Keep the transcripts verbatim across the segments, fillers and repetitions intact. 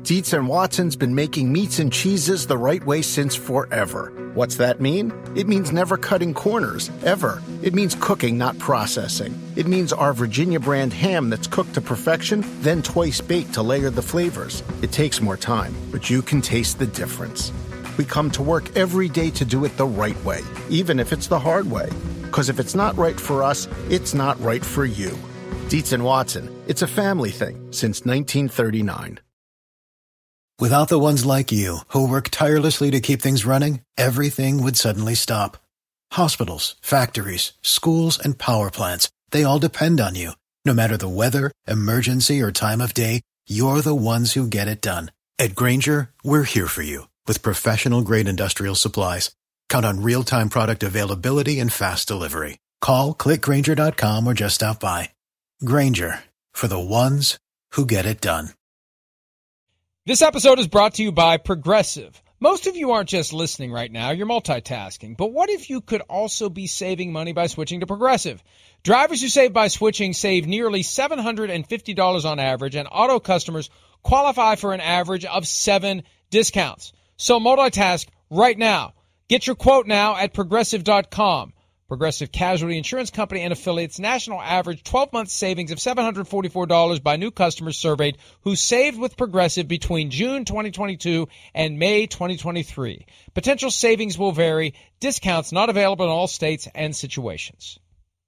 Dietz and Watson's been making meats and cheeses the right way since forever. What's that mean? It means never cutting corners, ever. It means cooking, not processing. It means our Virginia brand ham that's cooked to perfection, then twice baked to layer the flavors. It takes more time, but you can taste the difference. We come to work every day to do it the right way, even if it's the hard way. Because if it's not right for us, it's not right for you. Dietz and Watson, it's a family thing since nineteen thirty-nine. Without the ones like you, who work tirelessly to keep things running, everything would suddenly stop. Hospitals, factories, schools, and power plants, they all depend on you. No matter the weather, emergency, or time of day, you're the ones who get it done. At Grainger, we're here for you with professional-grade industrial supplies. Count on real-time product availability and fast delivery. Call, click Grainger dot com, or just stop by. Grainger, for the ones who get it done. This episode is brought to you by Progressive. Most of you aren't just listening right now, you're multitasking. But what if you could also be saving money by switching to Progressive? Drivers who save by switching save nearly seven hundred fifty dollars on average, and auto customers qualify for an average of seven discounts. So multitask right now. Get your quote now at Progressive dot com. Progressive Casualty Insurance Company and affiliates, national average twelve-month savings of seven hundred forty-four dollars by new customers surveyed who saved with Progressive between June twenty twenty-two and May twenty twenty-three. Potential savings will vary. Discounts not available in all states and situations.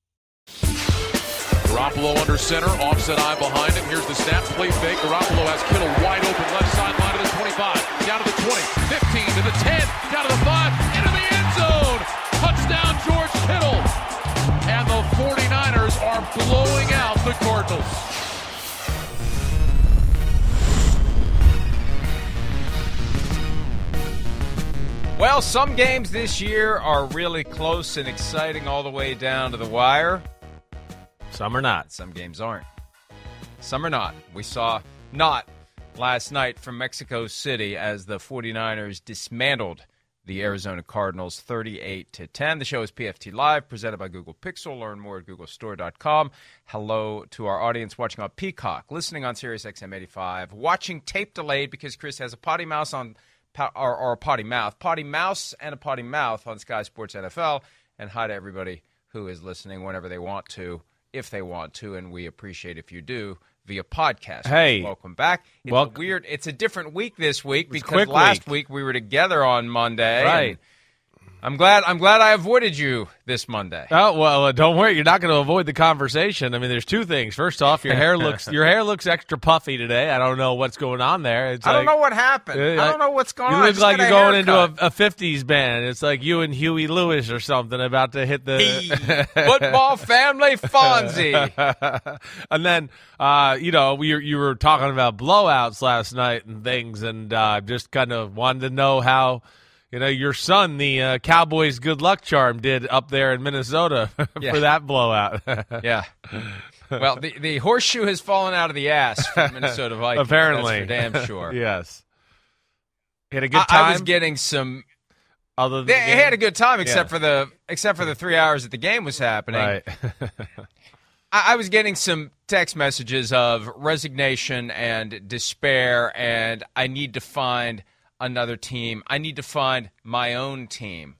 Garoppolo under center, offset eye behind him. Here's the snap, play fake. Garoppolo has Kittle wide open left sideline to the twenty-five, down to the twenty, fifteen, to the ten, down to the five, into the end zone. Touchdown, George Kittle. And the 49ers are blowing out the Cardinals. Well, some games this year are really close and exciting all the way down to the wire. Some are not. Some games aren't. Some are not. We saw not last night from Mexico City as the 49ers dismantled the Arizona Cardinals thirty-eight to ten. The show is P F T Live, presented by Google Pixel. Learn more at google store dot com. Hello to our audience watching on Peacock, listening on Sirius X M eighty-five, watching tape delayed because Chris has a potty mouse on, or, or a potty mouth, potty mouse and a potty mouth on Sky Sports N F L. And hi to everybody who is listening whenever they want to, if they want to, and we appreciate if you do, via podcast. Hey. Welcome back. It's Welcome. a weird, it's a different week this week because quick last week. week we were together on Monday. Right. I'm glad I'm glad I avoided you this Monday. Oh well, uh, don't worry. You're not going to avoid the conversation. I mean, there's two things. First off, your hair looks your hair looks extra puffy today. I don't know what's going on there. It's I don't like, know what happened. Uh, I don't know what's going you on. look like you're a going into haircut. a, a fifties band. It's like you and Huey Lewis or something about to hit the Hey, football family Fonzie. And then, uh, you know, we you were talking about blowouts last night and things, and uh, just kind of wanted to know how. You know, your son, the uh, Cowboys good luck charm, did up there in Minnesota for Yeah. that blowout. Yeah. Well, the, the horseshoe has fallen out of the ass for Minnesota Vikings. Apparently. That's for damn sure. Yes. He had a good I, time. I was getting some. Other than They the game? had a good time, except Yeah. for the except for the three hours that the game was happening. Right. I, I was getting some text messages of resignation and despair, and I need to find another team. I need to find my own team.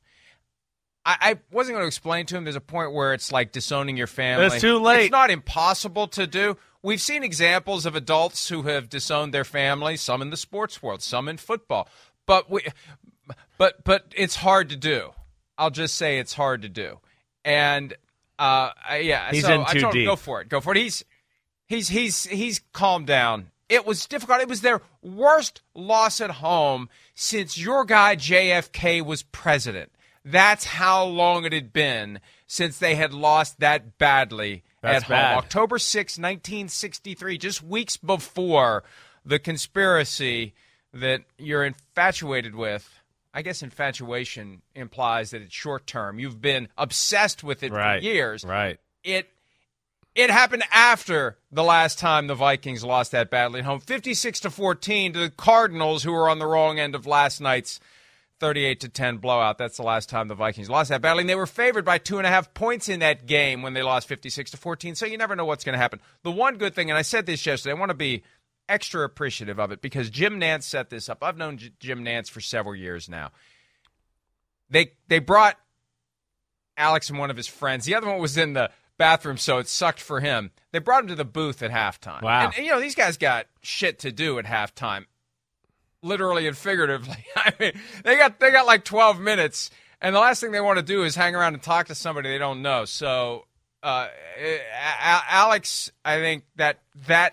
I, I wasn't going to explain to him there's a point where it's like disowning your family. It's too late. It's not impossible to do. We've seen examples of adults who have disowned their family, some in the sports world, some in football. But we, but but it's hard to do. I'll just say it's hard to do. And uh, I- yeah, He's so in I too told him, deep. go for it. Go for it. He's he's he's he's calmed down. It was difficult. It was their worst loss at home since your guy J F K was president. That's how long it had been since they had lost that badly That's at bad. home. October sixth, nineteen sixty-three, just weeks before the conspiracy that you're infatuated with. I guess infatuation implies that it's short term. You've been obsessed with it Right. for years. Right. It It happened after the last time the Vikings lost that badly at home, fifty-six to fourteen to the Cardinals, who were on the wrong end of last night's thirty-eight to ten blowout. That's the last time the Vikings lost that badly. And they were favored by two and a half points in that game when they lost fifty-six to fourteen. So you never know what's going to happen. The one good thing, and I said this yesterday, I want to be extra appreciative of it because Jim Nantz set this up. I've known J- Jim Nantz for several years now. They they brought Alex and one of his friends. The other one was in the bathroom, so it sucked for him. They brought him to the booth at halftime. Wow. And, and, you know, these guys got shit to do at halftime, literally and figuratively. I mean, they got they got like twelve minutes, and the last thing they want to do is hang around and talk to somebody they don't know. So, uh, Alex, I think that that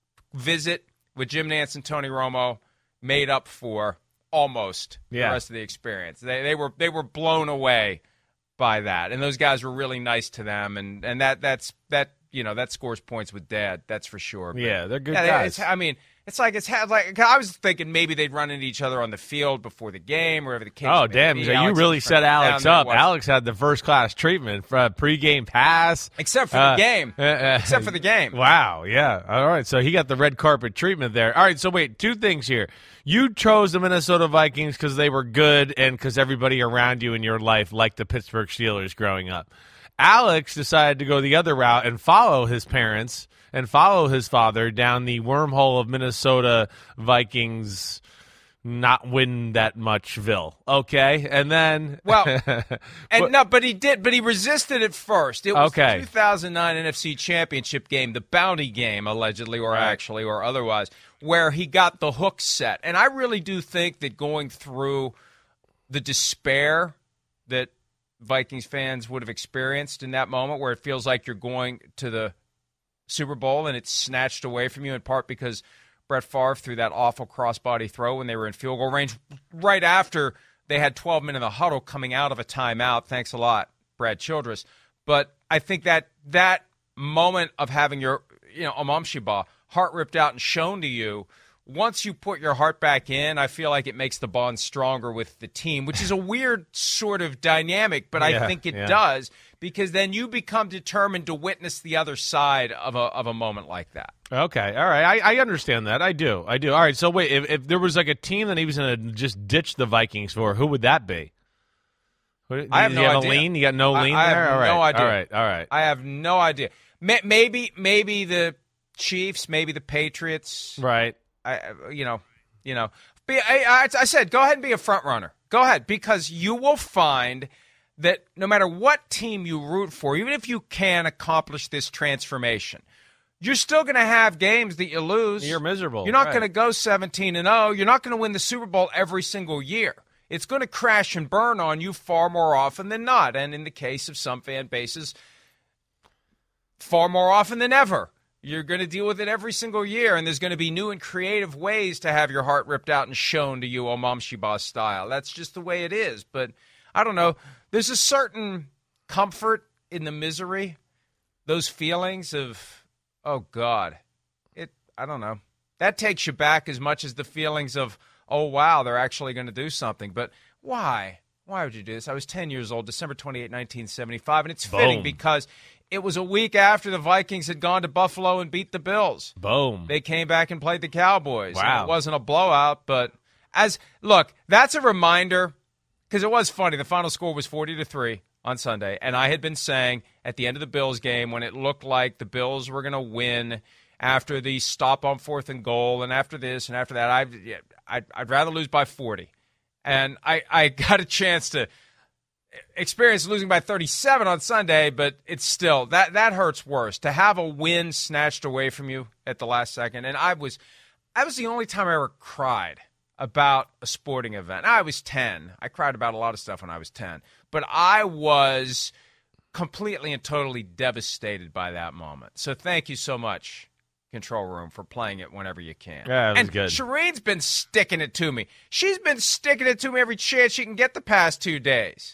visit with Jim Nantz and Tony Romo made up for almost yeah. the rest of the experience. They they were they were blown away by that, and those guys were really nice to them, and, and that that's that you know that scores points with Dad, that's for sure. But, yeah, they're good yeah, guys. It's, I mean, it's like it's like I was thinking maybe they'd run into each other on the field before the game, wherever the case. Oh may damn! be. So you Alex really set Alex up. was, Alex had the first class treatment for a pregame pass, except for uh, the game. Uh, uh, except for the game. Wow. Yeah. All right. So he got the red carpet treatment there. All right. So wait, two things here. You chose the Minnesota Vikings because they were good and because everybody around you in your life liked the Pittsburgh Steelers growing up. Alex decided to go the other route and follow his parents and follow his father down the wormhole of Minnesota Vikings not win that muchville. Okay. And then well and no, but he did but he resisted at first. It was okay. the two thousand nine N F C Championship game, the bounty game, allegedly or right. actually or otherwise, where he got the hook set. And I really do think that going through the despair that Vikings fans would have experienced in that moment where it feels like you're going to the Super Bowl and it's snatched away from you in part because Brett Favre threw that awful crossbody throw when they were in field goal range right after they had twelve men in the huddle coming out of a timeout. Thanks a lot, Brad Childress. But I think that that moment of having your, you know, Amamshiba heart ripped out and shown to you, once you put your heart back in, I feel like it makes the bond stronger with the team, which is a weird sort of dynamic, but yeah, I think it yeah. does because then you become determined to witness the other side of a of a moment like that. Okay, all right. I, I understand that. I do. I do. All right, so wait, if, if there was like a team that he was going to just ditch the Vikings for, who would that be? What, I have you no got idea. A lean? You got no lean I, I there? have All right. no idea. All right, all right. I have no idea. Maybe, maybe the Chiefs, maybe the Patriots. Right. I, you know, you know. Be, I, I, I said, go ahead and be a front runner. Go ahead, because you will find that no matter what team you root for, even if you can accomplish this transformation, you're still going to have games that you lose. You're miserable. You're not right. going to go seventeen and oh. You're not going to win the Super Bowl every single year. It's going to crash and burn on you far more often than not. And in the case of some fan bases, far more often than ever. You're going to deal with it every single year, and there's going to be new and creative ways to have your heart ripped out and shown to you Amamshiba style. That's just the way it is. But I don't know. There's a certain comfort in the misery, those feelings of, oh, God. It. I don't know. That takes you back as much as the feelings of, oh, wow, they're actually going to do something. But why? Why would you do this? I was ten years old, December twenty-eighth, nineteen seventy-five, and it's Boom. fitting because it was a week after the Vikings had gone to Buffalo and beat the Bills. Boom. They came back and played the Cowboys. Wow. And it wasn't a blowout, but as look, that's a reminder because it was funny. The final score was forty to three on Sunday, and I had been saying at the end of the Bills game when it looked like the Bills were going to win after the stop on fourth and goal and after this and after that, I I'd, I'd rather lose by forty. And I, I got a chance to experience losing by thirty-seven on Sunday, but it's still, that, that hurts worse. To have a win snatched away from you at the last second. And I was, that was the only time I ever cried about a sporting event. I was ten. I cried about a lot of stuff when I was ten. But I was completely and totally devastated by that moment. So thank you so much, Control Room, for playing it whenever you can. Yeah, it was and good. Shireen's been sticking it to me. She's been sticking it to me every chance she can get the past two days.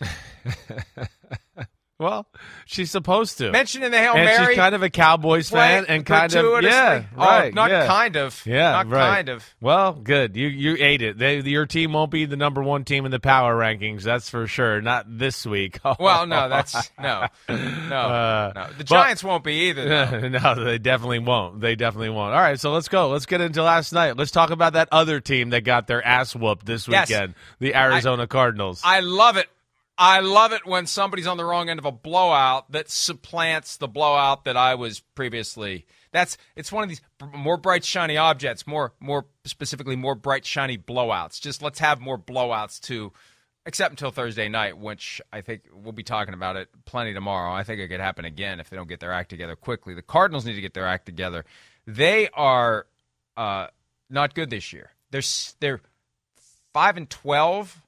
Well, she's supposed to. Mentioning the Hail and Mary. she's kind of a Cowboys fan and kind of, yeah, oh, right. Not yeah. kind of. Yeah, Not right. kind of. Well, good. You you ate it. They, your team won't be the number one team in the power rankings, that's for sure. Not this week. Well, no, that's, no. No, Uh, no. The but- Giants won't be either, though. No, they definitely won't. They definitely won't. All right, so let's go. Let's get into last night. Let's talk about that other team that got their ass whooped this Yes. weekend, the Arizona Cardinals. I love it. I love it when somebody's on the wrong end of a blowout that supplants the blowout that I was previously That's it's one of these more bright, shiny objects, more more specifically, more bright, shiny blowouts. Just let's have more blowouts too, except until Thursday night, which I think we'll be talking about it plenty tomorrow. I think it could happen again if they don't get their act together quickly. The Cardinals need to get their act together. They are uh, not good this year. They're they're five and twelve.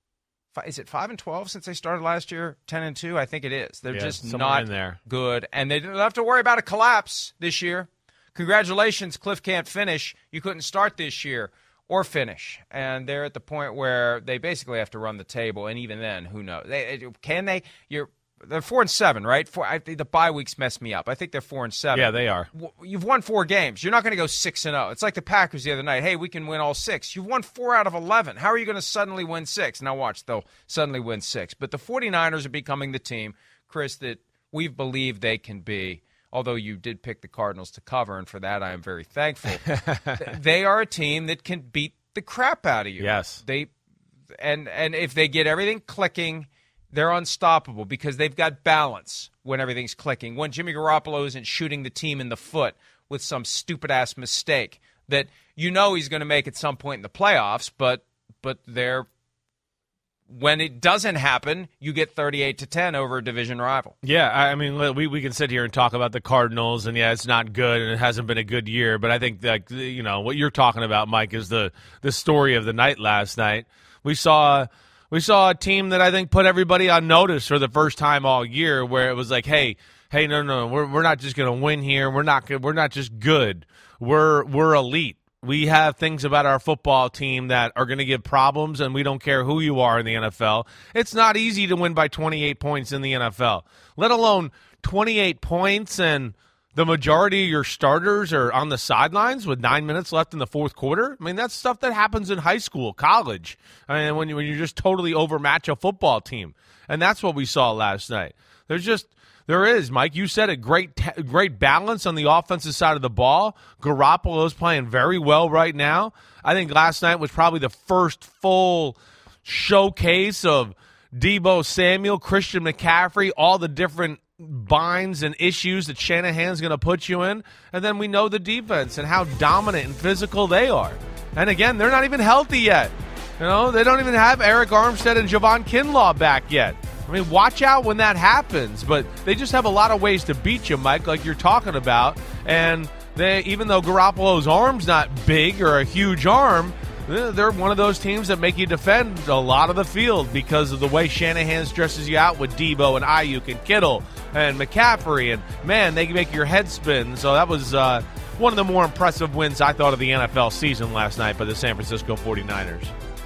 Is it five and twelve since they started last year? Ten and two, I think it is. They're yeah, just not in there. good, and they don't have to worry about a collapse this year. Congratulations, Cliff can't finish. You couldn't start this year or finish, and they're at the point where they basically have to run the table. And even then, who knows? They, can they? You're they're four and seven, right? Four, I think the bye weeks messed me up. I think they're four and seven. Yeah, they are. You've won four games. You're not going to go six and zero. It's like the Packers the other night. Hey, we can win all six. You've won four out of eleven. How are you going to suddenly win six? Now watch, they'll suddenly win six. But the 49ers are becoming the team, Chris, that we've believed they can be. Although you did pick the Cardinals to cover, and for that I am very thankful. They are a team that can beat the crap out of you. Yes. They and and if they get everything clicking, they're unstoppable because they've got balance when everything's clicking. When Jimmy Garoppolo isn't shooting the team in the foot with some stupid-ass mistake that you know he's going to make at some point in the playoffs, but but they're when it doesn't happen, you get thirty-eight to ten over a division rival. Yeah, I mean, we we can sit here and talk about the Cardinals, and yeah, it's not good, and it hasn't been a good year. But I think that, you know, what you're talking about, Mike, is the the story of the night last night. We saw we saw a team that I think put everybody on notice for the first time all year, where it was like, hey, hey, no, no, we're we're not just going to win here. We're not we're not just good. We're we're elite. We have things about our football team that are going to give problems, and we don't care who you are in the N F L. It's not easy to win by twenty-eight points in the N F L, let alone twenty-eight points and the majority of your starters are on the sidelines with nine minutes left in the fourth quarter. I mean, that's stuff that happens in high school, college, I mean, when, you, when you just totally overmatch a football team. And that's what we saw last night. There's just – There is, Mike. You said it. Great, t- great balance on the offensive side of the ball. Garoppolo's playing very well right now. I think last night was probably the first full showcase of Deebo Samuel, Christian McCaffrey, all the different binds and issues that Shanahan's going to put you in. And then we know the defense and how dominant and physical they are. And again, they're not even healthy yet. You know, they don't even have Eric Armstead and Javon Kinlaw back yet. I mean, watch out when that happens, but they just have a lot of ways to beat you, Mike, like you're talking about. And they, even though Garoppolo's arm's not big or a huge arm, they're one of those teams that make you defend a lot of the field because of the way Shanahan stresses you out with Deebo and Ayuk and Kittle and McCaffrey. And, man, they can make your head spin. So that was uh, one of the more impressive wins, I thought, of the N F L season last night by the San Francisco forty-niners.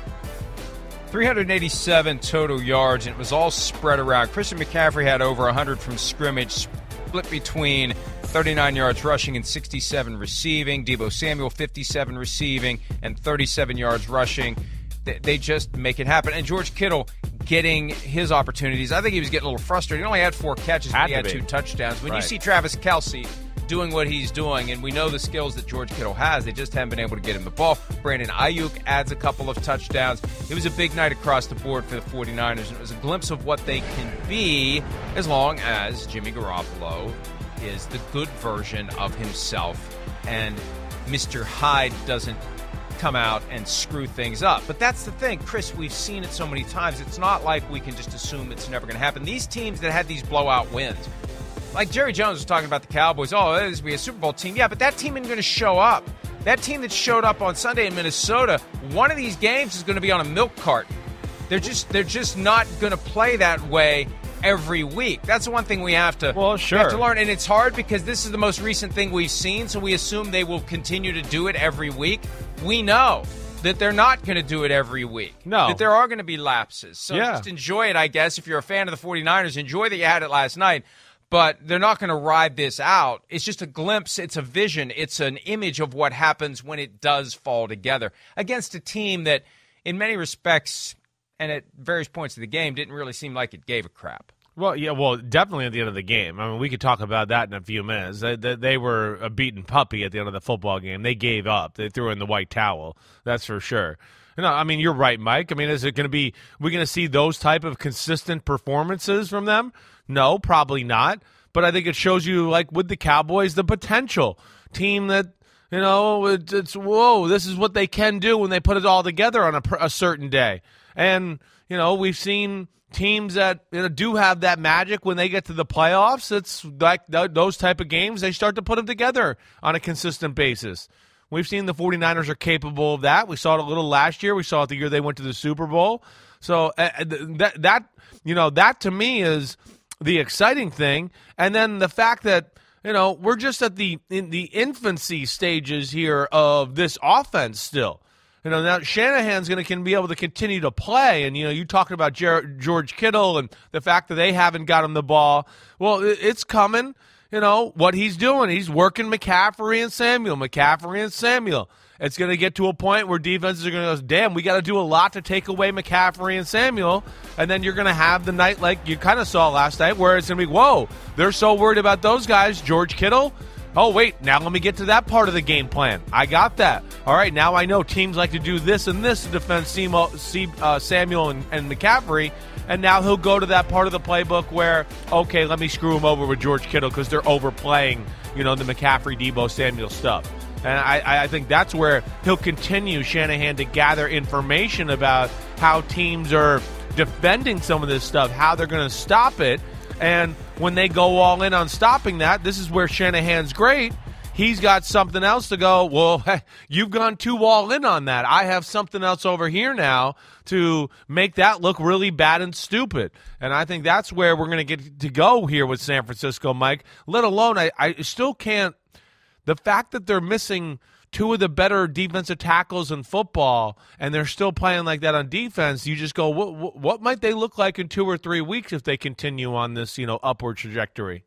three hundred eighty-seven total yards, and it was all spread around. Christian McCaffrey had over one hundred from scrimmage, split between thirty-nine yards rushing and sixty-seven receiving. Deebo Samuel, fifty-seven receiving and thirty-seven yards rushing. They, they just make it happen. And George Kittle getting his opportunities. I think he was getting a little frustrated. He only had four catches, but he had two touchdowns. When right. you see Travis Kelce doing what he's doing, and we know the skills that George Kittle has, they just haven't been able to get him the ball. Brandon Ayuk adds a couple of touchdowns. It was a big night across the board for the forty-niners, and it was a glimpse of what they can be as long as Jimmy Garoppolo is the good version of himself and Mister Hyde doesn't come out and screw things up. But that's the thing, Chris, we've seen it so many times. It's not like we can just assume it's never going to happen. These teams that had these blowout wins, like Jerry Jones was talking about the Cowboys, oh, this will be a Super Bowl team. Yeah, but that team isn't going to show up. That team that showed up on Sunday in Minnesota, one of these games is going to be on a milk carton. They're just they're just not going to play that way every week. That's the one thing we have to, well, sure. we have to learn. And it's hard because this is the most recent thing we've seen, so we assume they will continue to do it every week. We know that they're not going to do it every week. No. That there are going to be lapses. So yeah. just enjoy it, I guess. If you're a fan of the forty-niners, enjoy that you had it last night. But they're not going to ride this out. It's just a glimpse. It's a vision. It's an image of what happens when it does fall together against a team that, in many respects and at various points of the game, didn't really seem like it gave a crap. Well, yeah, well, definitely at the end of the game. I mean, we could talk about that in a few minutes. They, they, they were a beaten puppy at the end of the football game. They gave up. They threw in the white towel. That's for sure. No, I mean, you're right, Mike. I mean, is it going to be – we're going to see those type of consistent performances from them? No, probably not. but I think it shows you, like with the Cowboys, the potential team that, you know, it's, it's whoa, this is what they can do when they put it all together on a, a certain day. And, you know, we've seen teams that, you know, do have that magic when they get to the playoffs. It's like th- those type of games, they start to put them together on a consistent basis. We've seen the 49ers are capable of that. We saw it a little last year. We saw it the year they went to the Super Bowl. So uh, that, that, you know, that to me is the exciting thing. And then the fact that, you know, we're just at the in the infancy stages here of this offense still. You know, now Shanahan's going to can be able to continue to play. And, you know, you talking about Jer- George Kittle and the fact that they haven't got him the ball. Well, it, it's coming. You know, what he's doing, he's working McCaffrey and Samuel, McCaffrey and Samuel. It's going to get to a point where defenses are going to go, damn, we got to do a lot to take away McCaffrey and Samuel. And then you're going to have the night like you kind of saw last night where it's going to be, whoa, they're so worried about those guys, George Kittle. Oh, wait, now let me get to that part of the game plan. I got that. All right, now I know teams like to do this and this to defend Samuel and, and McCaffrey. And now he'll go to that part of the playbook where, okay, let me screw him over with George Kittle because they're overplaying, you know, the McCaffrey, Debo Samuel stuff. And I, I think that's where he'll continue, Shanahan, to gather information about how teams are defending some of this stuff, how they're going to stop it. And when they go all in on stopping that, this is where Shanahan's great. He's got something else to go, well, you've gone too all in on that. I have something else over here now to make that look really bad and stupid. And I think that's where we're going to get to go here with San Francisco, Mike, let alone I, I still can't – the fact that they're missing two of the better defensive tackles in football and they're still playing like that on defense, you just go, what, what might they look like in two or three weeks if they continue on this, you know, upward trajectory?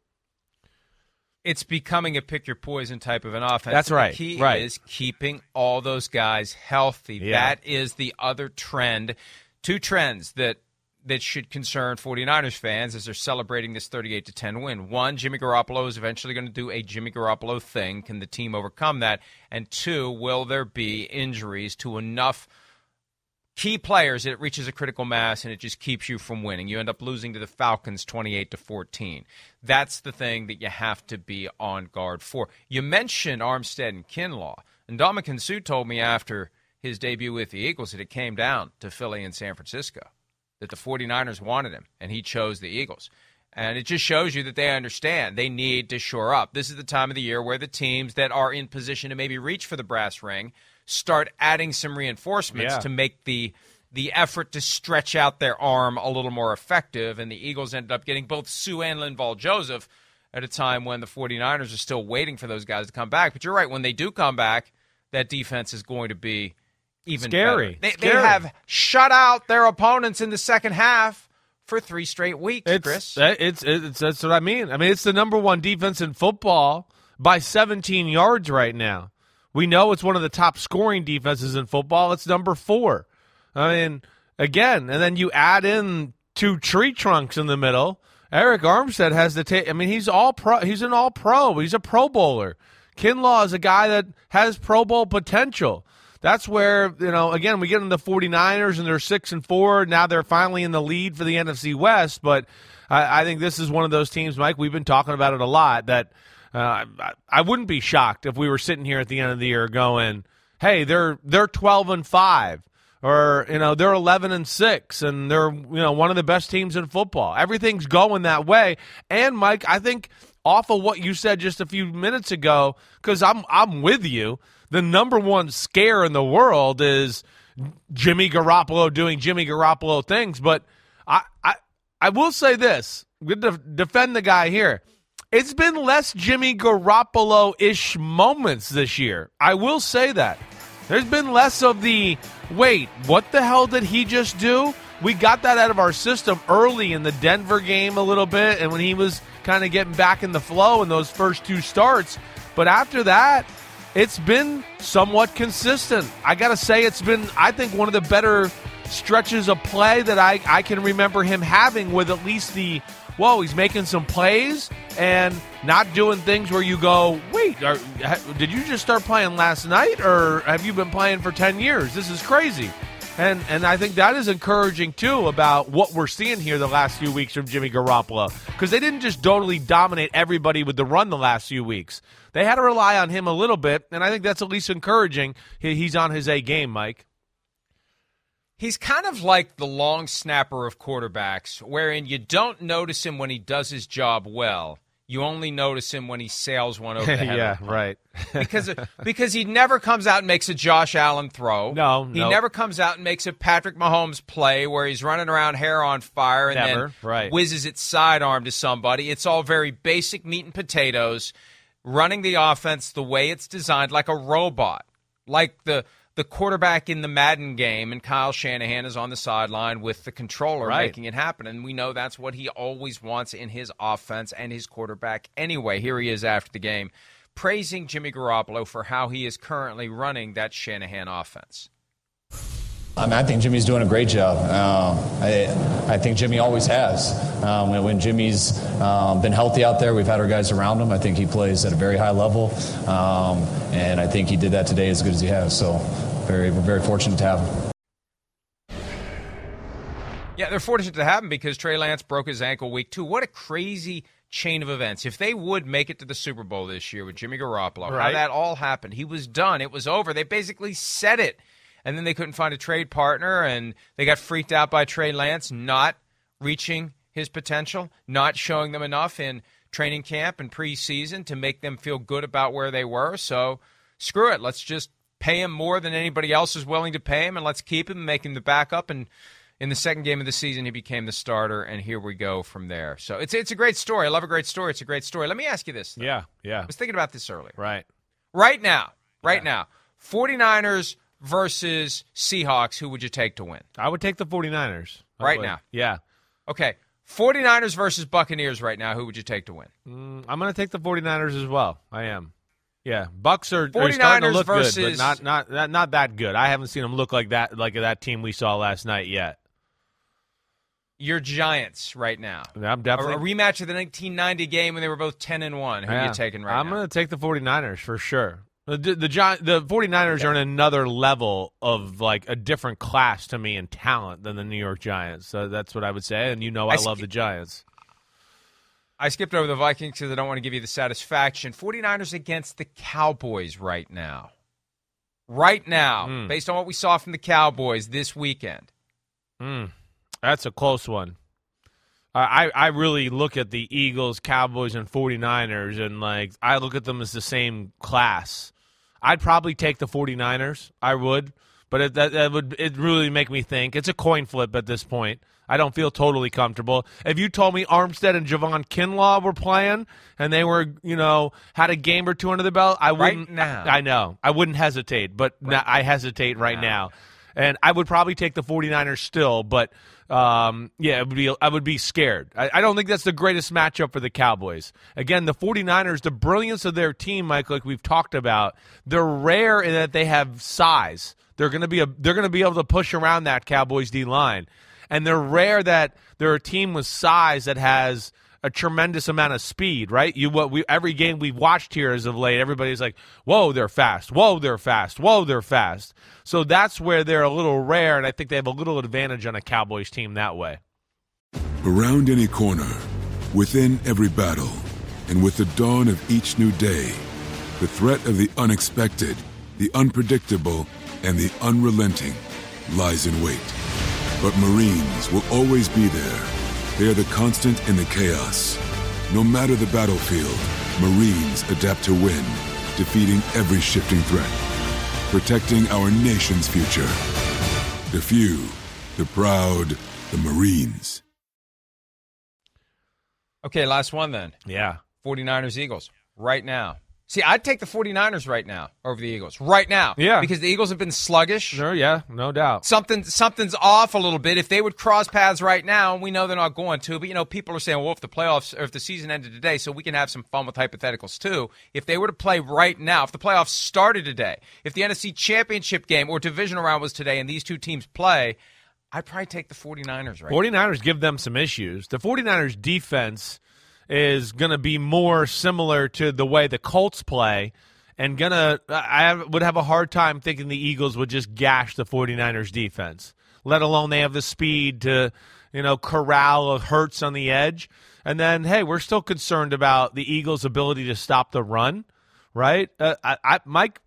It's becoming a pick-your-poison type of an offense. That's right. The key right. is keeping all those guys healthy. Yeah. That is the other trend. Two trends that that should concern 49ers fans as they're celebrating this thirty-eight to ten win. One, Jimmy Garoppolo is eventually going to do a Jimmy Garoppolo thing. Can the team overcome that? And two, will there be injuries to enough key players that it reaches a critical mass and it just keeps you from winning? You end up losing to the Falcons twenty-eight to fourteen. That's the thing that you have to be on guard for. You mentioned Armstead and Kinlaw. And Ndamukong Suh told me after his debut with the Eagles that it came down to Philly and San Francisco, that the 49ers wanted him, and he chose the Eagles. And it just shows you that they understand they need to shore up. This is the time of the year where the teams that are in position to maybe reach for the brass ring start adding some reinforcements yeah. to make the the effort to stretch out their arm a little more effective. And the Eagles ended up getting both Suh and Linval Joseph at a time when the 49ers are still waiting for those guys to come back. But you're right, when they do come back, that defense is going to be even scary. They, scary. they have shut out their opponents in the second half for three straight weeks, it's, Chris. It's, it's, that's what I mean. I mean, it's the number one defense in football by seventeen yards right now. We know it's one of the top scoring defenses in football. It's number four. I mean, again, and then you add in two tree trunks in the middle. Eric Armstead has the ta- I mean, he's all pro. He's an all pro. He's a Pro Bowler. Kinlaw is a guy that has Pro Bowl potential. That's where, you know, again, we get in the 49ers and they're six and four. Now they're finally in the lead for the N F C West. But I, I think this is one of those teams, Mike, we've been talking about it a lot, that uh, I, I wouldn't be shocked if we were sitting here at the end of the year going, hey, they're they're twelve and five. Or, you know, they're eleven and six, and they're, you know, one of the best teams in football. Everything's going that way. And, Mike, I think off of what you said just a few minutes ago, because I'm I'm with you, the number one scare in the world is Jimmy Garoppolo doing Jimmy Garoppolo things. But I I, I will say this, I'm going to defend the guy here. It's been less Jimmy Garoppolo-ish moments this year. I will say that. There's been less of the, wait, what the hell did he just do? We got that out of our system early in the Denver game a little bit, and when he was kind of getting back in the flow in those first two starts. But after that, it's been somewhat consistent. I got to say, it's been, I think, one of the better stretches of play that I, I can remember him having, with at least the, whoa, he's making some plays and not doing things where you go, wait, are, did you just start playing last night, or have you been playing for ten years? This is crazy. And and I think that is encouraging, too, about what we're seeing here the last few weeks from Jimmy Garoppolo. Because they didn't just totally dominate everybody with the run the last few weeks. They had to rely on him a little bit, and I think that's at least encouraging. He, he's on his A game, Mike. He's kind of like the long snapper of quarterbacks, wherein you don't notice him when he does his job well. You only notice him when he sails one over the head. Yeah, of the right. because because he never comes out and makes a Josh Allen throw. No, he no. never comes out and makes a Patrick Mahomes play where he's running around hair on fire and Never, then right. whizzes it sidearm to somebody. It's all very basic meat and potatoes, running the offense the way it's designed, like a robot, like the the quarterback in the Madden game, and Kyle Shanahan is on the sideline with the controller Right. making it happen. And we know that's what he always wants in his offense and his quarterback anyway. Here he is after the game, praising Jimmy Garoppolo for how he is currently running that Shanahan offense. I mean, I think Jimmy's doing a great job. Um, I, I think Jimmy always has. Um, when, when Jimmy's um, been healthy out there, we've had our guys around him. I think he plays at a very high level, um, and I think he did that today as good as he has. So, very, we're very fortunate to have him. Yeah, they're fortunate to have him because Trey Lance broke his ankle week two. What a crazy chain of events. If they would make it to the Super Bowl this year with Jimmy Garoppolo, Right. how that all happened. He was done. It was over. They basically said it. And then they couldn't find a trade partner, and they got freaked out by Trey Lance not reaching his potential, not showing them enough in training camp and preseason to make them feel good about where they were. So screw it. Let's just pay him more than anybody else is willing to pay him, and let's keep him and make him the backup. And in the second game of the season, he became the starter, and here we go from there. So it's it's a great story. I love a great story. It's a great story. Let me ask you this, though. Yeah, yeah. I was thinking about this earlier. Right. Right now, right Yeah. now, 49ers versus Seahawks, who would you take to win? I would take the 49ers. I Right would. now. Yeah. Okay, 49ers versus Buccaneers right now, who would you take to win? Mm, I'm going to take the 49ers as well. I am. Yeah, Bucks are, are 49ers starting to look versus, good, but not, not not not that good. I haven't seen them look like that like that team we saw last night yet. Your Giants right now. I'm definitely a, a rematch of the nineteen ninety game when they were both ten and one. Who yeah, are you taking right I'm now? going to take the 49ers for sure. The the, the, Gi- the 49ers Okay. are in another level of like a different class to me in talent than the New York Giants. So that's what I would say. And you know I, I love sk- the Giants. I skipped over the Vikings because I don't want to give you the satisfaction. 49ers against the Cowboys right now. Right now, Mm. based on what we saw from the Cowboys this weekend. Mm, that's a close one. I, I really look at the Eagles, Cowboys, and 49ers, and like I look at them as the same class. I'd probably take the 49ers. I would, but it, that, that would it really make me think. It's a coin flip at this point. I don't feel totally comfortable. If you told me Armstead and Javon Kinlaw were playing and they were, you know, had a game or two under the belt, I wouldn't. Right now. I, I know. I wouldn't hesitate, but Right. now, I hesitate right now. now. And I would probably take the 49ers still, but um, yeah, it would be, I would be scared. I, I don't think that's the greatest matchup for the Cowboys. Again, the 49ers, the brilliance of their team, Mike, like we've talked about, they're rare in that they have size. They're going to be a, they're going to be able to push around that Cowboys D line. And they're rare that they're a team with size that has a tremendous amount of speed, right? You what we every game we've watched here as of late, everybody's like, "Whoa, they're fast! Whoa, they're fast! Whoa, they're fast!" So that's where they're a little rare, and I think they have a little advantage on a Cowboys team that way. Around any corner, within every battle, and with the dawn of each new day, the threat of the unexpected, the unpredictable, and the unrelenting lies in wait. But Marines will always be there. They are the constant in the chaos. No matter the battlefield, Marines adapt to win, defeating every shifting threat, protecting our nation's future. The few, the proud, the Marines. Okay, last one then. Yeah. 49ers, Eagles, right now. See, I'd take the 49ers right now over the Eagles. Right now. Yeah. Because the Eagles have been sluggish. Sure, yeah, no doubt. Something something's off a little bit. If they would cross paths right now, and we know they're not going to, but you know, people are saying, well, if the playoffs or if the season ended today, so we can have some fun with hypotheticals too. If they were to play right now, if the playoffs started today, if the N F C Championship game or divisional round was today and these two teams play, I'd probably take the 49ers right 49ers give them some issues. The 49ers defense is going to be more similar to the way the Colts play, and gonna I would have a hard time thinking the Eagles would just gash the 49ers defense, let alone they have the speed to, you know, corral of Hurts on the edge. And then, hey, we're still concerned about the Eagles' ability to stop the run, right? Uh, I, I, Mike,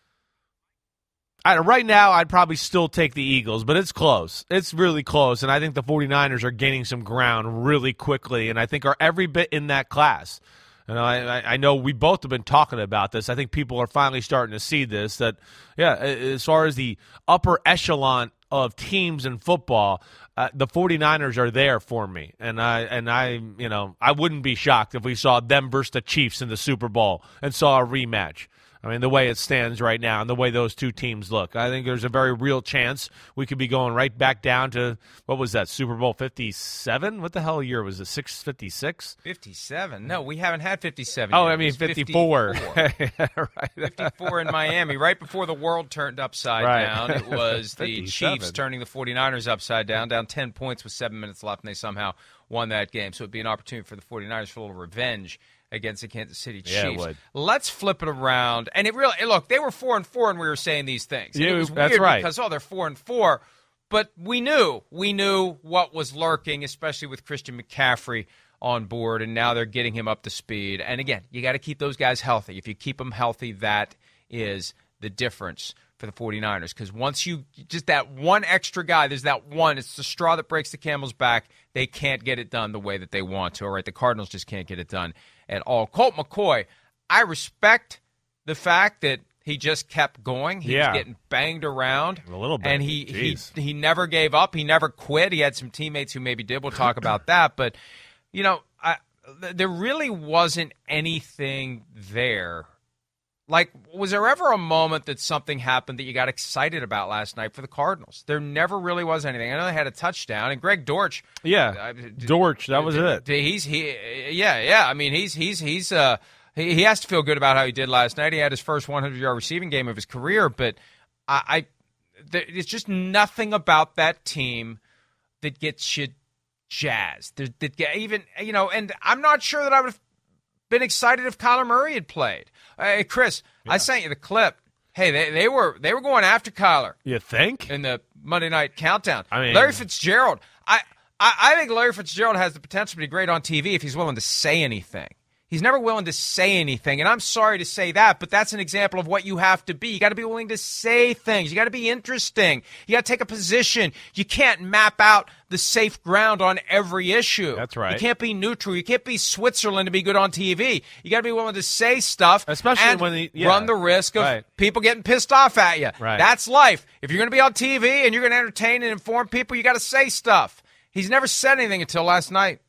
I, right now I'd probably still take the Eagles, but it's close. It's really close, and I think the 49ers are gaining some ground really quickly, and I think are every bit in that class. And I, I know we both have been talking about this. I think people are finally starting to see this, that, yeah, as far as the upper echelon of teams in football, uh, the 49ers are there for me. And I, and I, you know, I wouldn't be shocked if we saw them versus the Chiefs in the Super Bowl and saw a rematch. I mean, the way it stands right now and the way those two teams look, I think there's a very real chance we could be going right back down to, what was that, Super Bowl fifty-seven? What the hell year was it, six fifty-six? fifty-seven? No, we haven't had fifty-seven Oh, yet. I mean fifty-four. fifty-four. Right. fifty-four in Miami, right before the world turned upside right. down. It was the fifty-seven. Chiefs turning the 49ers upside down, down ten points with seven minutes left, and they somehow won that game. So it would be an opportunity for the 49ers for a little revenge against the Kansas City Chiefs. Yeah, it would. Let's flip it around. And it really, look, they were four and four, and we were saying these things. And Yeah, it was that's weird right. because, oh, they're four and four. But we knew, we knew what was lurking, especially with Christian McCaffrey on board, and now they're getting him up to speed. And again, you got to keep those guys healthy. If you keep them healthy, that is the difference for the 49ers, because once you, just that one extra guy, there's that one, it's the straw that breaks the camel's back. They can't get it done the way that they want to. All right, the Cardinals just can't get it done at all. Colt McCoy, I respect the fact that he just kept going. He Yeah. was getting banged around. A little bit. And he, he Jeez. he never gave up. He never quit. He had some teammates who maybe did. We'll talk about that. But, you know, I, there really wasn't anything there. Like, was there ever a moment that something happened that you got excited about last night for the Cardinals? There never really was anything. I know they had a touchdown, and Greg Dortch. Yeah, uh, Dortch, that was it. He's he, yeah, yeah. I mean, he's he's he's uh he, he has to feel good about how he did last night. He had his first one hundred yard receiving game of his career, but I, I there's just nothing about that team that gets you jazzed. That, that get, even you know, and I'm not sure that I would have been excited if Kyler Murray had played. Hey, Chris, yeah. I sent you the clip. Hey, they, they were they were going after Kyler. You think? In the Monday Night Countdown. I mean, Larry Fitzgerald. I, I, I think Larry Fitzgerald has the potential to be great on T V if he's willing to say anything. He's never willing to say anything, and I'm sorry to say that, but that's an example of what you have to be. You got to be willing to say things. You got to be interesting. You got to take a position. You can't map out the safe ground on every issue. That's right. You can't be neutral. You can't be Switzerland to be good on T V. You got to be willing to say stuff, especially and when the, yeah. run the risk of right. people getting pissed off at you. Right. That's life. If you're going to be on T V and you're going to entertain and inform people, you got to say stuff. He's never said anything until last night.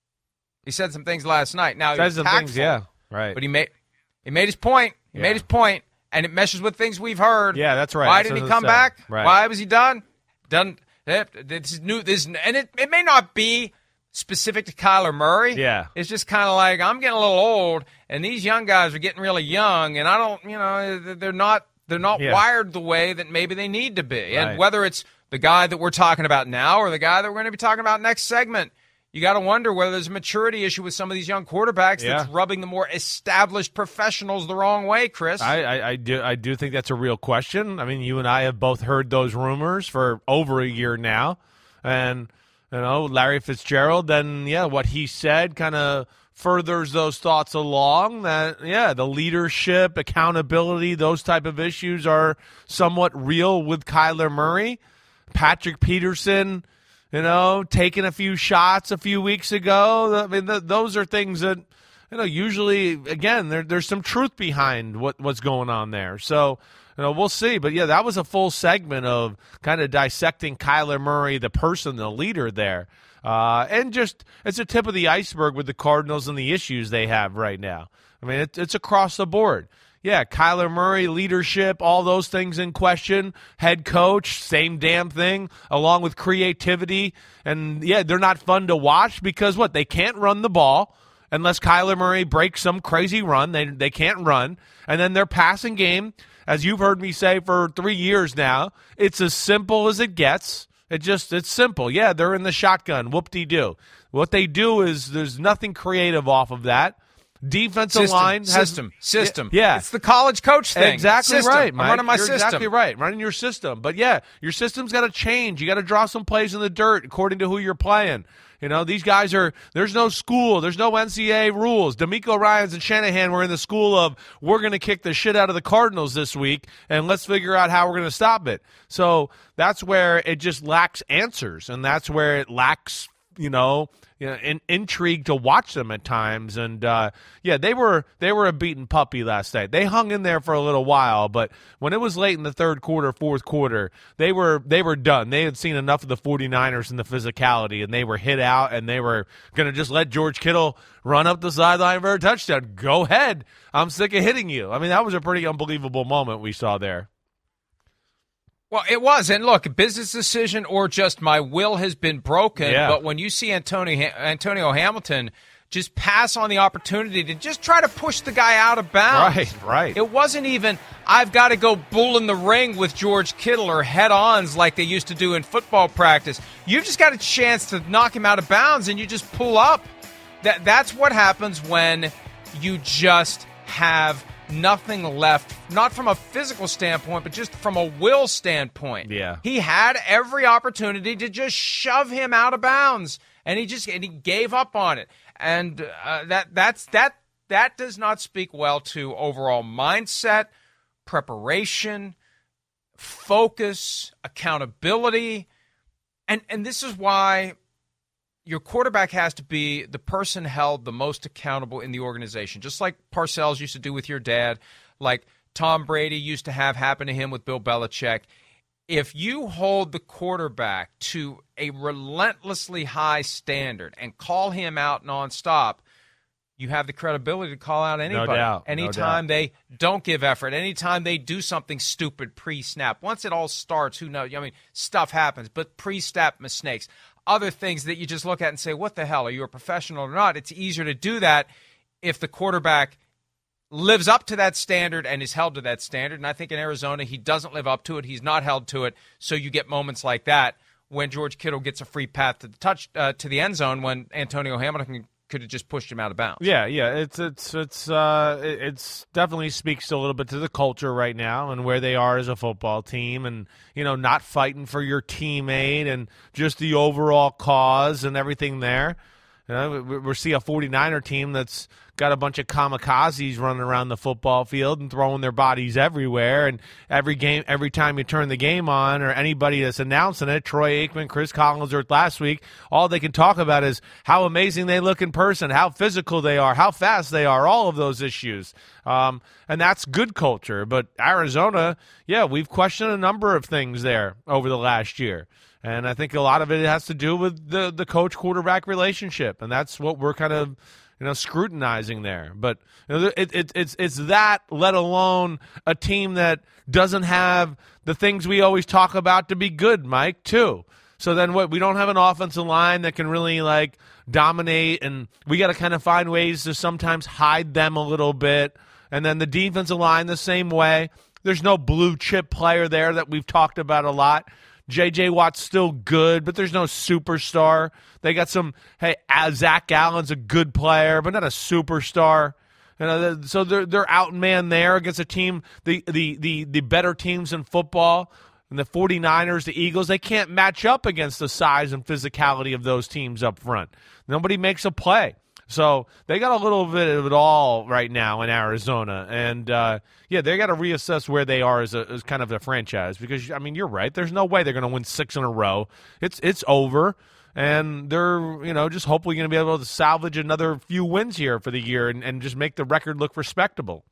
He said some things last night. Now, he was some tactful, things, yeah, right. But he made he made his point. He yeah. made his point, and it meshes with things we've heard. Yeah, that's right. Why that's didn't he come back? Right. Why was he done? Done. This is new. This and it, it may not be specific to Kyler Murray. Yeah, it's just kind of like I'm getting a little old, and these young guys are getting really young, and I don't, you know, they're not they're not yeah. wired the way that maybe they need to be. Right. And whether it's the guy that we're talking about now or the guy that we're going to be talking about next segment, you got to wonder whether there's a maturity issue with some of these young quarterbacks yeah. that's rubbing the more established professionals the wrong way, Chris. I, I, I do I do think that's a real question. I mean, you and I have both heard those rumors for over a year now. And, you know, Larry Fitzgerald, then, yeah, what he said kind of furthers those thoughts along that, yeah, the leadership, accountability, those type of issues are somewhat real with Kyler Murray. Patrick Peterson, you know, taking a few shots a few weeks ago. I mean, the, those are things that, you know, usually, again, there, there's some truth behind what, what's going on there. So, you know, we'll see. But, yeah, that was a full segment of kind of dissecting Kyler Murray, the person, the leader there. Uh, and just it's a tip of the iceberg with the Cardinals and the issues they have right now. I mean, it, it's across the board. Yeah, Kyler Murray, leadership, all those things in question. Head coach, same damn thing, along with creativity. And, yeah, they're not fun to watch because, what, they can't run the ball unless Kyler Murray breaks some crazy run. They, they can't run. And then their passing game, as you've heard me say for three years now, it's as simple as it gets. It just, it's simple. Yeah, they're in the shotgun. Whoop-de-doo. What they do is there's nothing creative off of that. defensive system, line has system, system. Yeah, it's the college coach thing. Exactly system. right, Mike. I'm running my You're system. Exactly right, running your system. But yeah, your system's got to change. You got to draw some plays in the dirt according to who you're playing. You know, these guys are, there's no school, there's no N C double A rules. DeMeco Ryans and Shanahan were in the school of, we're going to kick the shit out of the Cardinals this week, and let's figure out how we're going to stop it. So that's where it just lacks answers, and that's where it lacks, you know, you know, in, intrigue to watch them at times. And uh, yeah, they were they were a beaten puppy last night. They hung in there for a little while, but when it was late in the third quarter, fourth quarter, they were they were done. They had seen enough of the 49ers and the physicality, and they were hit out, and they were going to just let George Kittle run up the sideline for a touchdown. Go ahead. I'm sick of hitting you. I mean, that was a pretty unbelievable moment we saw there. Well, it was. And look, a business decision or just my will has been broken. Yeah. But when you see Antonio, Antonio Hamilton just pass on the opportunity to just try to push the guy out of bounds. Right, right. It wasn't even, I've got to go bull in the ring with George Kittle or head-ons like they used to do in football practice. You've just got a chance to knock him out of bounds, and you just pull up. That That's what happens when you just have nothing left, not from a physical standpoint, but just from a will standpoint. Yeah. He had every opportunity to just shove him out of bounds, and he just and he gave up on it. And uh, that that's that that does not speak well to overall mindset, preparation, focus, accountability. And and this is why your quarterback has to be the person held the most accountable in the organization, just like Parcells used to do with your dad, like Tom Brady used to have happen to him with Bill Belichick. If you hold the quarterback to a relentlessly high standard and call him out nonstop, you have the credibility to call out anybody. No doubt. Anytime no doubt. they don't give effort, anytime they do something stupid pre-snap. Once it all starts, who knows? I mean, stuff happens, but pre-snap mistakes. Other things that you just look at and say, what the hell, are you a professional or not? It's easier to do that if the quarterback lives up to that standard and is held to that standard. And I think in Arizona, he doesn't live up to it. He's not held to it. So you get moments like that when George Kittle gets a free path to the touch uh, to the end zone when Antonio Hamilton could have just pushed him out of bounds. Yeah, yeah, it's it's it's uh it it's definitely speaks a little bit to the culture right now and where they are as a football team, and you know, not fighting for your teammate and just the overall cause and everything there. You know, we, we see a 49er team that's got a bunch of kamikazes running around the football field and throwing their bodies everywhere. And every game, every time you turn the game on, or anybody that's announcing it, Troy Aikman, Chris Collinsworth last week, all they can talk about is how amazing they look in person, how physical they are, how fast they are, all of those issues. Um, and that's good culture. But Arizona, yeah, we've questioned a number of things there over the last year. And I think a lot of it has to do with the, the coach-quarterback relationship, and that's what we're kind of, you know, scrutinizing there. But you know, it, it, it's it's that, let alone a team that doesn't have the things we always talk about to be good, Mike, too. So then what? We don't have an offensive line that can really, like, dominate, and we got to kind of find ways to sometimes hide them a little bit. And then the defensive line the same way. There's no blue-chip player there that we've talked about a lot. J J. Watt's still good, but there's no superstar. They got some, hey, Zach Allen's a good player, but not a superstar. You know, so they're they're outmanned there against a team, the, the, the, the better teams in football, and the 49ers, the Eagles, they can't match up against the size and physicality of those teams up front. Nobody makes a play. So they got a little bit of it all right now in Arizona. And, uh, yeah, they got to reassess where they are as, a, as kind of a franchise because, I mean, you're right. There's no way they're going to win six in a row. It's it's over. And they're, you know, just hopefully going to be able to salvage another few wins here for the year and, and just make the record look respectable.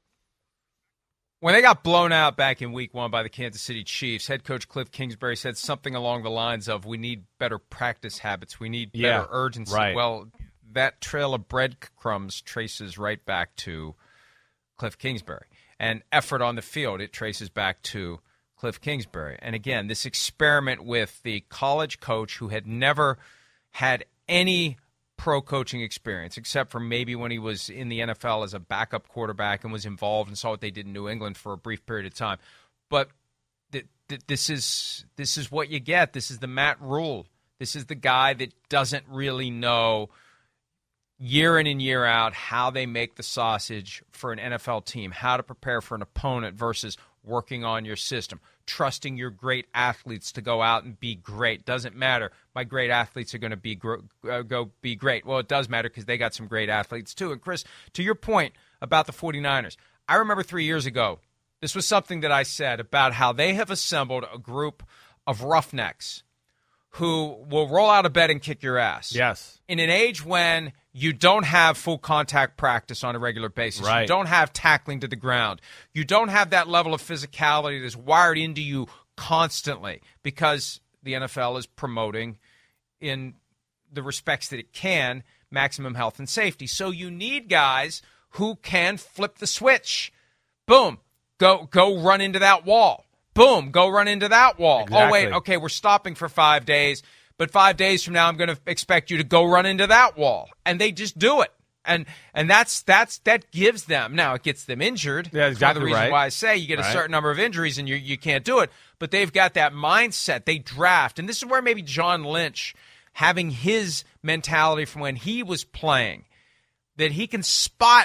When they got blown out back in week one by the Kansas City Chiefs, head coach Cliff Kingsbury said something along the lines of, we need better practice habits. We need better yeah, urgency. Right. Well, that trail of breadcrumbs traces right back to Cliff Kingsbury. And effort on the field, it traces back to Cliff Kingsbury. And again, this experiment with the college coach who had never had any pro coaching experience, except for maybe when he was in the N F L as a backup quarterback and was involved and saw what they did in New England for a brief period of time. But th- th- this is this is what you get. This is the Matt Rule. This is the guy that doesn't really know year in and year out how they make the sausage for an N F L team, how to prepare for an opponent versus working on your system, trusting your great athletes to go out and be great. Doesn't matter. My great athletes are going to be gro- uh, go be great. Well, it does matter because they got some great athletes too. And Chris, to your point about the 49ers, I remember three years ago, this was something that I said about how they have assembled a group of roughnecks who will roll out of bed and kick your ass. Yes. In an age when you don't have full contact practice on a regular basis. Right. You don't have tackling to the ground. You don't have that level of physicality that's wired into you constantly because the N F L is promoting, in the respects that it can, maximum health and safety. So you need guys who can flip the switch. Boom. Go, go run into that wall. Boom, go run into that wall. Exactly. Oh, wait, okay, we're stopping for five days, but five days from now I'm going to expect you to go run into that wall. And they just do it. And and that's that's that gives them, now it gets them injured. Yeah, exactly. That's one of the reasons right. why I say you get a right. certain number of injuries and you you can't do it. But they've got that mindset. They draft. And this is where maybe John Lynch, having his mentality from when he was playing, that he can spot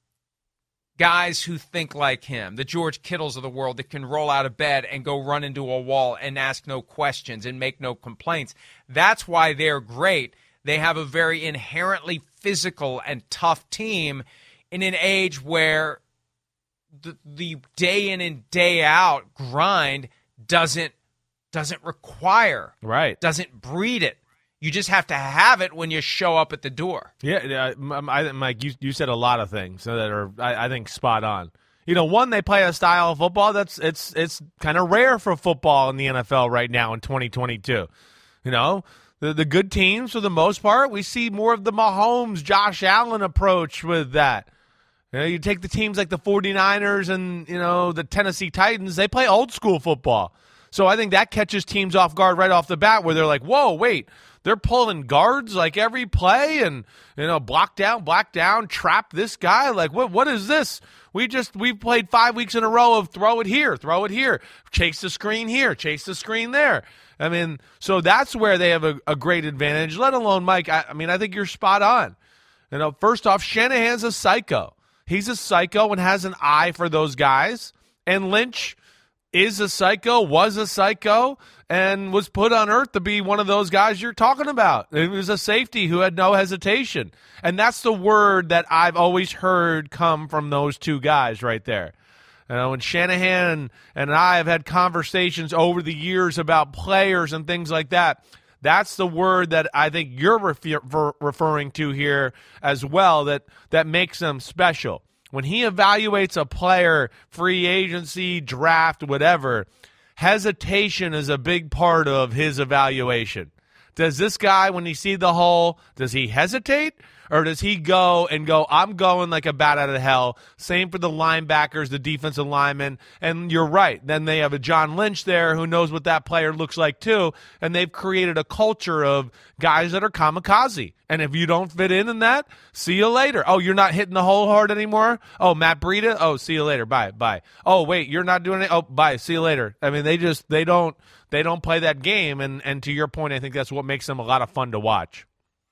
guys who think like him, the George Kittles of the world that can roll out of bed and go run into a wall and ask no questions and make no complaints. That's why they're great. They have a very inherently physical and tough team in an age where the, the day in and day out grind doesn't doesn't require, right? Doesn't breed it. You just have to have it when you show up at the door. Yeah, I, Mike, you, you said a lot of things that are, I, I think, spot on. You know, one, they play a style of football that's it's it's kind of rare for football in the N F L right now in twenty twenty-two. You know, the the good teams, for the most part, we see more of the Mahomes, Josh Allen approach with that. You know, you take the teams like the 49ers and, you know, the Tennessee Titans, they play old school football. So I think that catches teams off guard right off the bat where they're like, whoa, wait, they're pulling guards like every play and, you know, block down, block down, trap this guy. Like, what? what is this? We just, we've played five weeks in a row of throw it here, throw it here, chase the screen here, chase the screen there. I mean, so that's where they have a, a great advantage, let alone, Mike, I, I mean, I think you're spot on. You know, first off, Shanahan's a psycho. He's a psycho and has an eye for those guys. And Lynch is a psycho, was a psycho, and was put on earth to be one of those guys you're talking about. It was a safety who had no hesitation. And that's the word that I've always heard come from those two guys right there. You know, and Shanahan and I have had conversations over the years about players and things like that. That's the word that I think you're refer- referring to here as well, that, that makes them special. When he evaluates a player, free agency, draft, whatever, hesitation is a big part of his evaluation. Does this guy, when he sees the hole, does he hesitate? Or does he go and go, I'm going like a bat out of hell? Same for the linebackers, the defensive linemen. And you're right. Then they have a John Lynch there who knows what that player looks like too. And they've created a culture of guys that are kamikaze. And if you don't fit in in that, see you later. Oh, you're not hitting the hole hard anymore? Oh, Matt Breida? Oh, see you later. Bye, bye. Oh, wait, you're not doing it? Oh, bye. See you later. I mean, they just, they don't, they don't play that game. And, and to your point, I think that's what makes them a lot of fun to watch.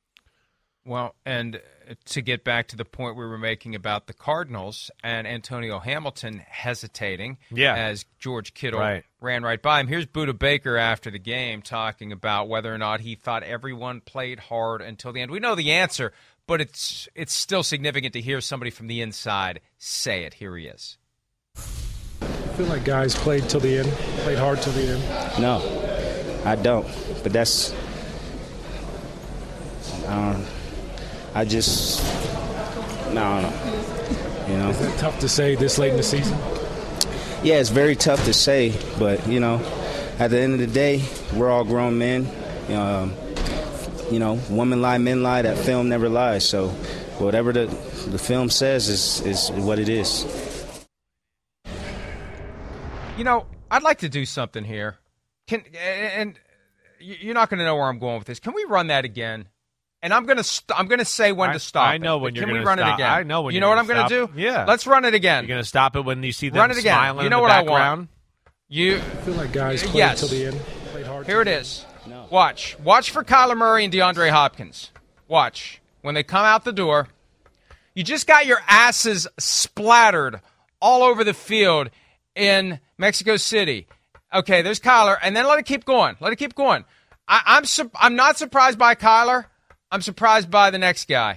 Well, and to get back to the point we were making about the Cardinals and Antonio Hamilton hesitating yeah. as George Kittle right. ran right by him. Here's Budda Baker after the game talking about whether or not he thought everyone played hard until the end. We know the answer, but it's it's still significant to hear somebody from the inside say it. Here he is. I feel like guys played till the end, played hard till the end. No, I don't. But that's um, I just no, I don't know. You know, is it tough to say this late in the season? Yeah, it's very tough to say, but you know, at the end of the day, we're all grown men. Um, you know, women lie, men lie. That film never lies. So, whatever the the film says is is what it is. You know, I'd like to do something here. Can and you're not going to know where I'm going with this. Can we run that again? And I'm gonna st- I'm gonna say when I, to stop. I know it. when you're Can gonna we run stop. it again? I know when you you're know what gonna I'm gonna stop. do. Yeah, let's run it again. You're gonna stop it when you see them run it again. smiling You know in the what background. I want. You I feel like guys played yes. till the end, played hard. Here it is. No. Watch, watch for Kyler Murray and DeAndre Hopkins. Watch. when they come out the door, you just got your asses splattered all over the field in Mexico City. Okay, there's Kyler, and then let it keep going. Let it keep going. I, I'm su- I'm not surprised by Kyler. I'm surprised by the next guy.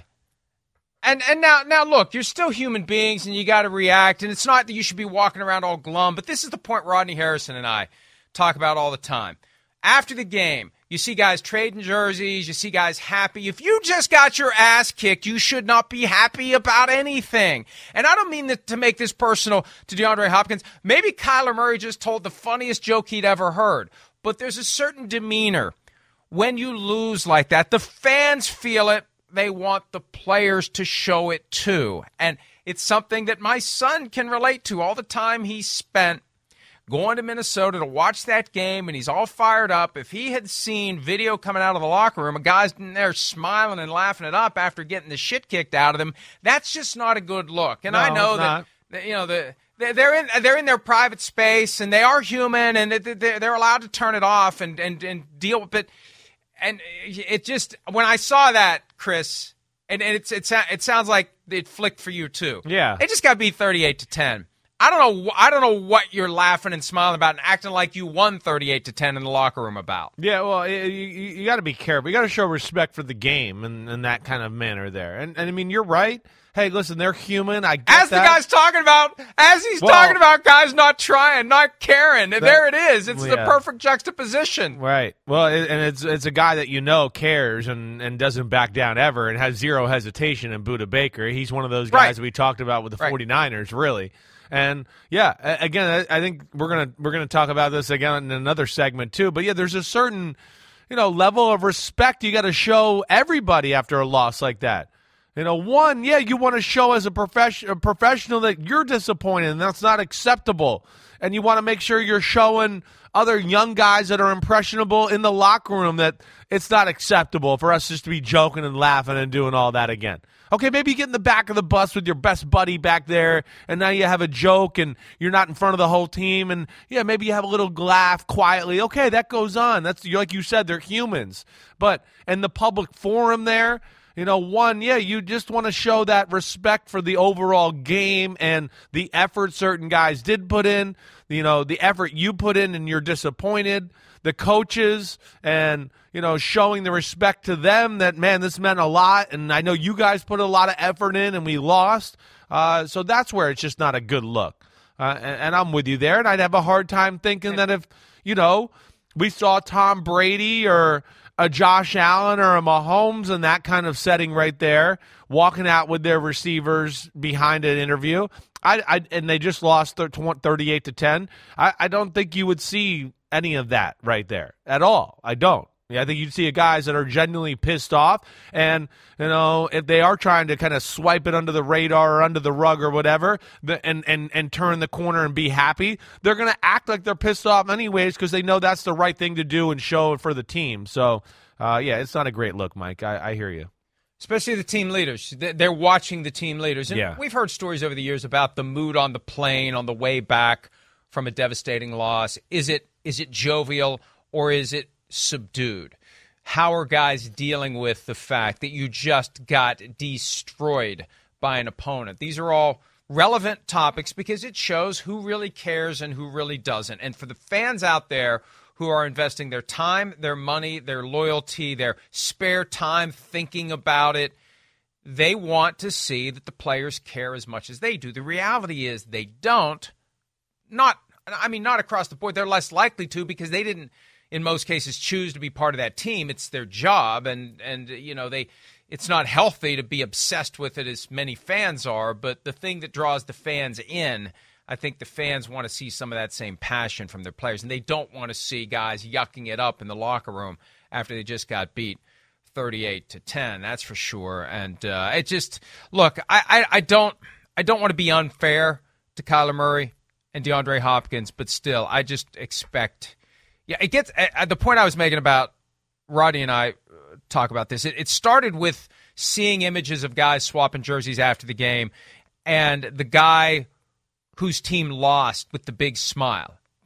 And and now, now look, you're still human beings, and you got to react. And it's not that you should be walking around all glum, but this is the point Rodney Harrison and I talk about all the time. After the game, you see guys trading jerseys. You see guys happy. If you just got your ass kicked, you should not be happy about anything. And I don't mean that to make this personal to DeAndre Hopkins. Maybe Kyler Murray just told the funniest joke he'd ever heard. But there's a certain demeanor when you lose like that. The fans feel it. They want the players to show it too. And it's something that my son can relate to. All the time he spent going to Minnesota to watch that game, and he's all fired up. If he had seen video coming out of the locker room, a guy's in there smiling and laughing it up after getting the shit kicked out of them, that's just not a good look. And no, I know that, that, you know, the they're in they're in their private space, and they are human, and they're allowed to turn it off and and, and deal with it. And it just, when I saw that, Chris, and, and it's, it's it sounds like it flicked for you too. Yeah. They just got beat thirty-eight to ten. I don't know I don't know what you're laughing and smiling about and acting like you won thirty-eight to ten in the locker room about. Yeah, well, you, you got to be careful. You got to show respect for the game in, in that kind of manner there. And, and I mean, you're right. Hey, listen, they're human. I get As that. the guy's talking about, as he's well, talking about guys not trying, not caring. That, there it is. It's yeah. the perfect juxtaposition. Right. Well, it, and it's it's a guy that you know cares and, and doesn't back down ever and has zero hesitation in Budda Baker. He's one of those guys right. that we talked about with the right. 49ers, really. And yeah, again, I think we're gonna we're gonna talk about this again in another segment too. But yeah, there's a certain, you know, level of respect you got to show everybody after a loss like that. You know, one, yeah, you want to show as a, profession, a professional that you're disappointed, and that's not acceptable. And you want to make sure you're showing other young guys that are impressionable in the locker room that it's not acceptable for us just to be joking and laughing and doing all that again. Okay, maybe you get in the back of the bus with your best buddy back there, and now you have a joke, and you're not in front of the whole team, and yeah, maybe you have a little laugh quietly. Okay, that goes on. That's like you said, they're humans. But in the public forum there, you know, one, yeah, you just want to show that respect for the overall game and the effort certain guys did put in, you know, the effort you put in and you're disappointed, the coaches, and, you know, showing the respect to them that, man, this meant a lot, and I know you guys put a lot of effort in and we lost. Uh, so that's where it's just not a good look. Uh, and, and I'm with you there, and I'd have a hard time thinking that if, you know, we saw Tom Brady or a Josh Allen or a Mahomes in that kind of setting right there, walking out with their receivers behind an interview, I, I and they just lost thirty-eight to ten. I, I don't think you would see any of that right there at all. I don't. Yeah, I think you'd see guys that are genuinely pissed off, and you know if they are trying to kind of swipe it under the radar or under the rug or whatever, the, and and and turn the corner and be happy, they're going to act like they're pissed off anyways because they know that's the right thing to do and show it for the team. So, uh, yeah, it's not a great look, Mike. I, I hear you. Especially the team leaders. They're watching the team leaders. And yeah. we've heard stories over the years about the mood on the plane on the way back from a devastating loss. Is it is it jovial or is it subdued? How are guys dealing with the fact that you just got destroyed by an opponent? These are all relevant topics because it shows who really cares and who really doesn't. And for the fans out there who are investing their time, their money, their loyalty, their spare time thinking about it, they want to see that the players care as much as they do. The reality is they don't. Not, I mean, not across the board. They're less likely to because they didn't, in most cases, choose to be part of that team. It's their job, and, and you know, they. It's not healthy to be obsessed with it as many fans are, but the thing that draws the fans in, I think the fans want to see some of that same passion from their players, and they don't want to see guys yucking it up in the locker room after they just got beat thirty-eight to ten. That's for sure. And uh, it just look, I, I, I don't I don't want to be unfair to Kyler Murray and DeAndre Hopkins, but still, I just expect. Yeah, it gets at the point I was making about Rodney and I talk about this. It, it started with seeing images of guys swapping jerseys after the game, and the guy whose team lost with the big smile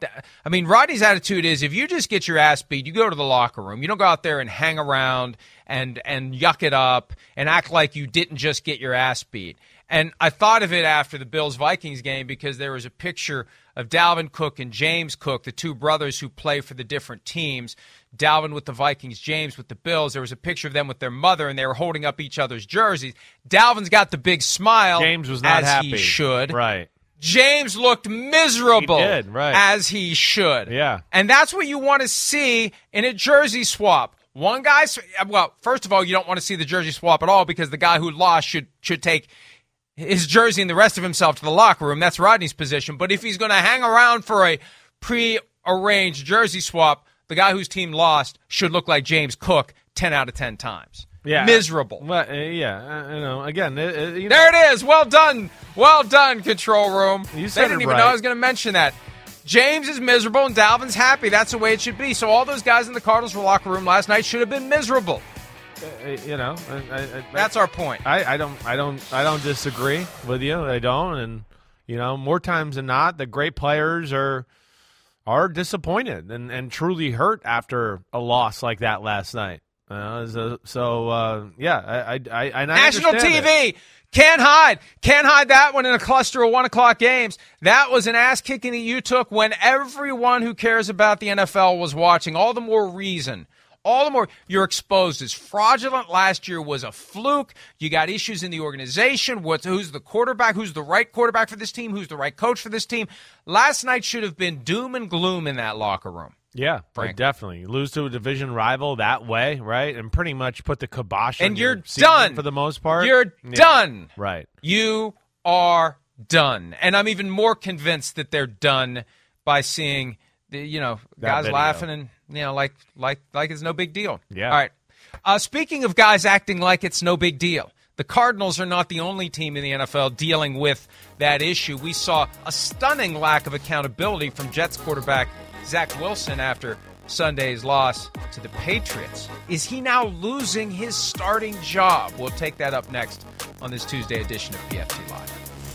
I mean, Rodney's attitude is if you just get your ass beat, you go to the locker room. You don't go out there and hang around and, and yuck it up and act like you didn't just get your ass beat. And I thought of it after the Bills-Vikings game because there was a picture of Dalvin Cook and James Cook, the two brothers who play for the different teams. Dalvin with the Vikings, James with the Bills. There was a picture of them with their mother, and they were holding up each other's jerseys. Dalvin's got the big smile. James was not as happy. he should. Right. James looked miserable. He did, right. As he should. Yeah. And that's what you want to see in a jersey swap. One guy, well, first of all, you don't want to see the jersey swap at all because the guy who lost should should take his jersey and the rest of himself to the locker room. That's Rodney's position. But if he's going to hang around for a pre-arranged jersey swap, the guy whose team lost should look like James Cook ten out of ten times. Yeah. Miserable. Well, uh, yeah, uh, you know, again, uh, uh, you know. There it is. Well done. Well done, control room. You they said didn't it even right. know I was going to mention that. James is miserable and Dalvin's happy. That's the way it should be. So all those guys in the Cardinals locker room last night should have been miserable. Uh, you know, I, I, I, that's our point. I, I don't, I don't, I don't disagree with you. I don't, and you know, more times than not, the great players are are disappointed and, and truly hurt after a loss like that last night. Uh, so, so uh, yeah, I, I, I, and I National T V it. can't hide, can't hide that one in a cluster of one o'clock games. That was an ass kicking that you took when everyone who cares about the N F L was watching. All the more reason. All the more you're exposed as fraudulent. Last year was a fluke. You got issues in the organization. What's, who's the quarterback? Who's the right quarterback for this team? Who's the right coach for this team? Last night should have been doom and gloom in that locker room. Yeah, like definitely. You lose to a division rival that way, right? And pretty much put the kibosh on and you're your season done for the most part. You're yeah. done. Right. You are done. And I'm even more convinced that they're done by seeing the, you know, That guys video. laughing and, you know, like like like it's no big deal. Yeah. All right. Uh, speaking of guys acting like it's no big deal, the Cardinals are not the only team in the N F L dealing with that issue. We saw a stunning lack of accountability from Jets quarterback Zach Wilson after Sunday's loss to the Patriots. Is he now losing his starting job? We'll take that up next on this Tuesday edition of P F T Live.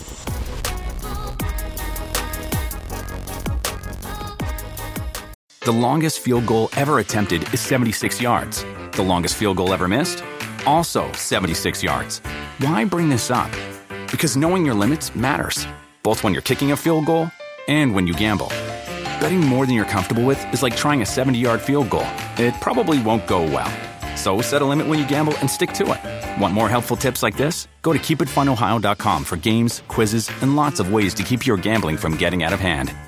The longest field goal ever attempted is seventy-six yards. The longest field goal ever missed? Also seventy-six yards. Why bring this up? Because knowing your limits matters, both when you're kicking a field goal and when you gamble. Betting more than you're comfortable with is like trying a seventy-yard field goal. It probably won't go well. So set a limit when you gamble and stick to it. Want more helpful tips like this? Go to keep it fun ohio dot com for games, quizzes, and lots of ways to keep your gambling from getting out of hand.